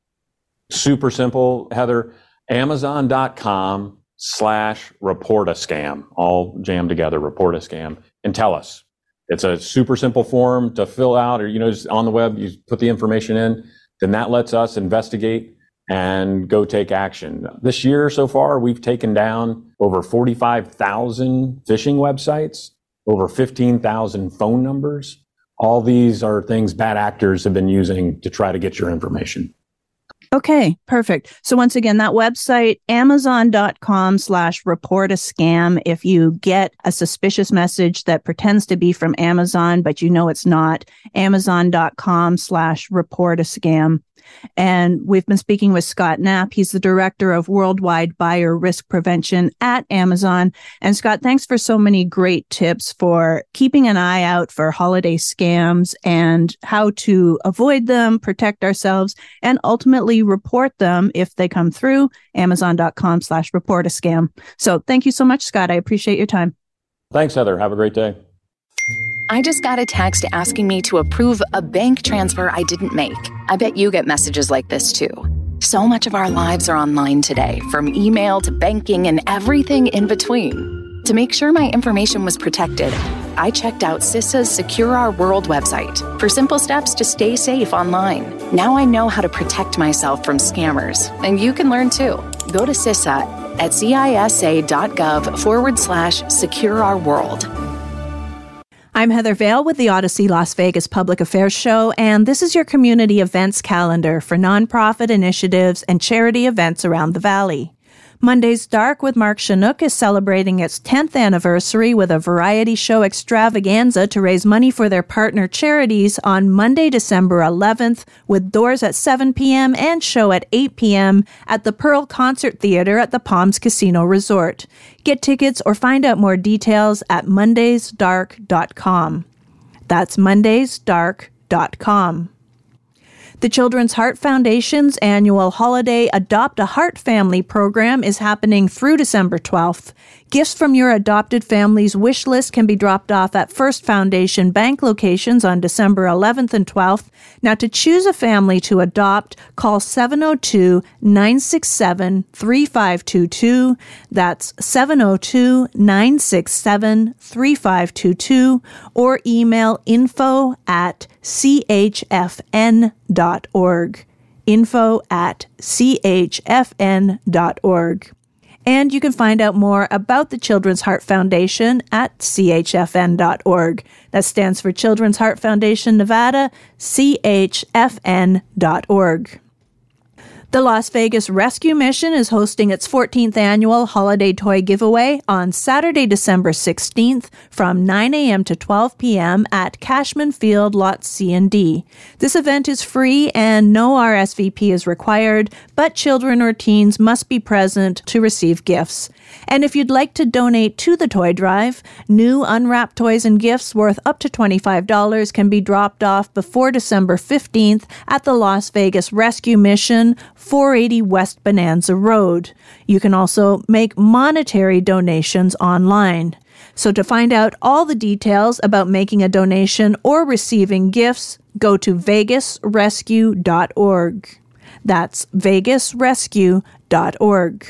Super simple, Heather. Amazon.com slash report a scam, all jammed together, report a scam, and tell us. It's a super simple form to fill out, or, you know, just on the web, you put the information in, then that lets us investigate and go take action. This year so far, we've taken down over forty-five thousand phishing websites, over fifteen thousand phone numbers. All these are things bad actors have been using to try to get your information. Okay, perfect. So once again, that website, amazon.com slash report a scam. If you get a suspicious message that pretends to be from Amazon, but you know it's not, amazon.com slash report a scam. And we've been speaking with Scott Knapp. He's the director of worldwide buyer risk prevention at Amazon. And Scott, thanks for so many great tips for keeping an eye out for holiday scams and how to avoid them, protect ourselves, and ultimately report them if they come through. Amazon.com slash report a scam. So thank you so much, Scott. I appreciate your time. Thanks, Heather. Have a great day. I just got a text asking me to approve a bank transfer I didn't make. I bet you get messages like this too. So much of our lives are online today, from email to banking and everything in between. To make sure my information was protected, I checked out CISA's Secure Our World website for simple steps to stay safe online. Now I know how to protect myself from scammers, and you can learn too. Go to CISA at cisa.gov forward slash secure our world. I'm Heather Vale with the Odyssey Las Vegas Public Affairs Show, and this is your community events calendar for nonprofit initiatives and charity events around the Valley. Monday's Dark with Mark Chinook is celebrating its tenth anniversary with a variety show extravaganza to raise money for their partner charities on Monday, December eleventh, with doors at seven p.m. and show at eight p.m. at the Pearl Concert Theater at the Palms Casino Resort. Get tickets or find out more details at mondays dark dot com. That's mondays dark dot com. The Children's Heart Foundation's annual holiday Adopt a Heart Family program is happening through December twelfth. Gifts from your adopted family's wish list can be dropped off at First Foundation Bank locations on December eleventh and twelfth. Now, to choose a family to adopt, call seven oh two, nine six seven, three five two two. That's seven oh two, nine six seven, three five two two, or email info at c h f n dot org. Info at c h f n dot org. And you can find out more about the Children's Heart Foundation at c h f n dot org. That stands for Children's Heart Foundation Nevada, c h f n dot org. The Las Vegas Rescue Mission is hosting its fourteenth annual holiday toy giveaway on Saturday, December sixteenth from nine a.m. to twelve p.m. at Cashman Field, Lot C and D. This event is free and no R S V P is required, but children or teens must be present to receive gifts. And if you'd like to donate to the toy drive, new unwrapped toys and gifts worth up to twenty-five dollars can be dropped off before December fifteenth at the Las Vegas Rescue Mission, four eighty West Bonanza Road. You can also make monetary donations online. So to find out all the details about making a donation or receiving gifts, go to vegas rescue dot org. That's vegas rescue dot org.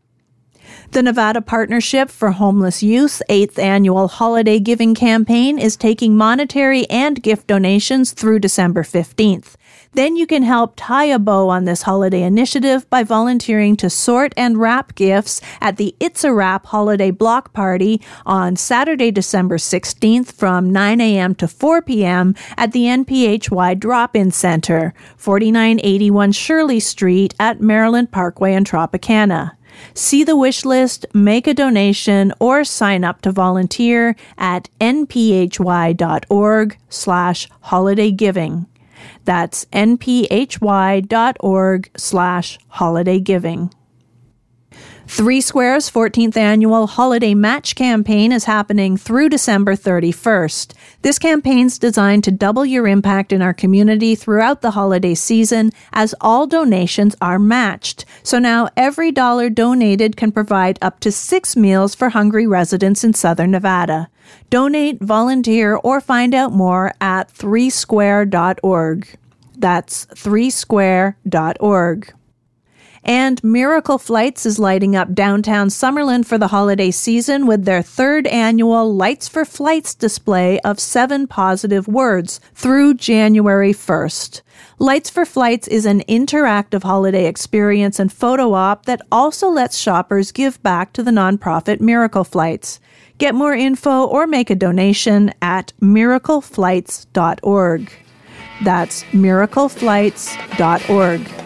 The Nevada Partnership for Homeless Youth's eighth annual holiday giving campaign is taking monetary and gift donations through December fifteenth. Then you can help tie a bow on this holiday initiative by volunteering to sort and wrap gifts at the It's a Wrap Holiday Block Party on Saturday, December sixteenth from nine a.m. to four p.m. at the N P H Y Drop-In Center, forty-nine eighty-one Shirley Street at Maryland Parkway in Tropicana. See the wish list, make a donation, or sign up to volunteer at nphy.org slash holiday giving. That's nphy.org slash holiday giving. Three Square's fourteenth annual holiday match campaign is happening through December thirty-first. This campaign's designed to double your impact in our community throughout the holiday season, as all donations are matched. So now every dollar donated can provide up to six meals for hungry residents in Southern Nevada. Donate, volunteer, or find out more at three square dot org. That's three square dot org. And Miracle Flights is lighting up downtown Summerlin for the holiday season with their third annual Lights for Flights display of seven positive words through January first. Lights for Flights is an interactive holiday experience and photo op that also lets shoppers give back to the nonprofit Miracle Flights. Get more info or make a donation at miracle flights dot org. That's miracle flights dot org.